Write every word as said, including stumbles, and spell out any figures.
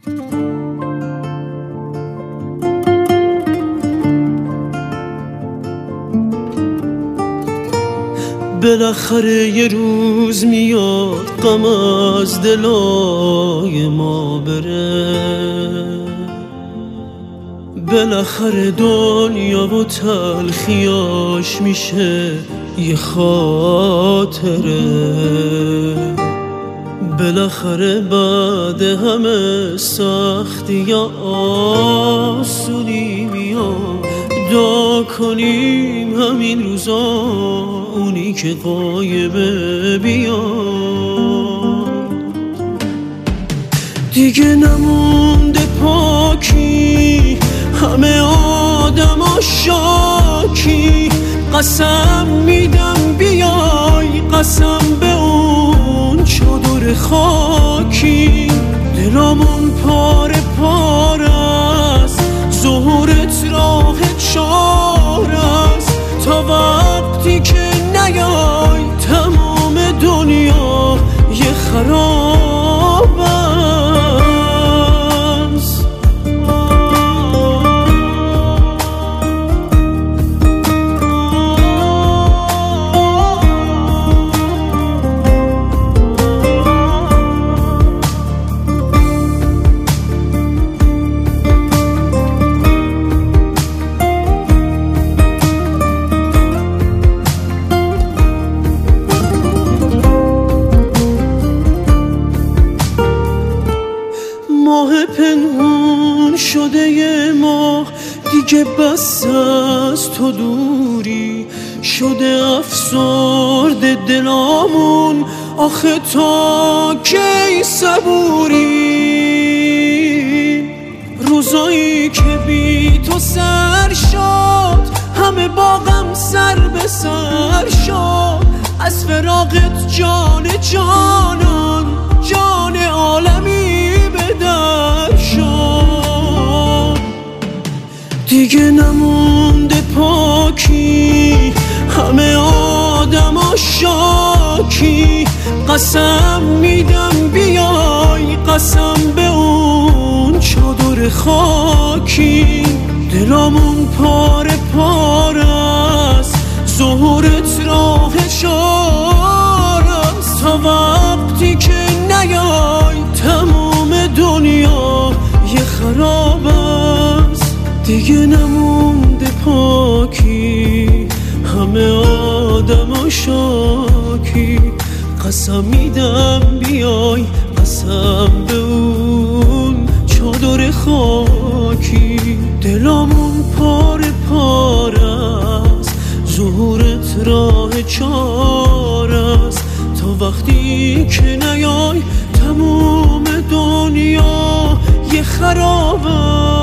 بالاخره یه روز میاد غم از دلای ما بره، بالاخره دنیا و تلخیاش میشه یه خاطره، بالاخره بعد همه سختی یا آسونی میاد. دعا کنیم همین روزا اونی که غایبه بیاد. دیگه نمونده پاکی، همه آدم ها شاکی. قسم میدم بیای، قسم به اون چادر خاکی. دلامون پاره پاره است، ظهورت راه چار است. تا وقتی که نیای تمام دنیا یه خراب است. ماه پنهون شده یه ماه دیگه، بس از تو دوری شده افسرده دلامون. آخه تا کی صبوری؟ روزایی که بی تو سر شد، همه باغم سر به سر شد. از فراقت جان جانان، جان عالمی به در شد. دیگه نمونده پاکی، همه آدم ها شاکی. قسم میدم بیای، قسم به اون چادر خاکی. دلامون پاره پاره است، ظهورت راه چار است. تا وقتی که نیای تمام دنیا یه خراب است. دیگه نمونده پاکی، همه آدم ها شاکی. قسم میدم بیای، قسم به اون چادر خاکی. دلامون پاره پاره است، ظهورت راه چار است. تا وقتی که نیای تمام دنیا یه خراب است.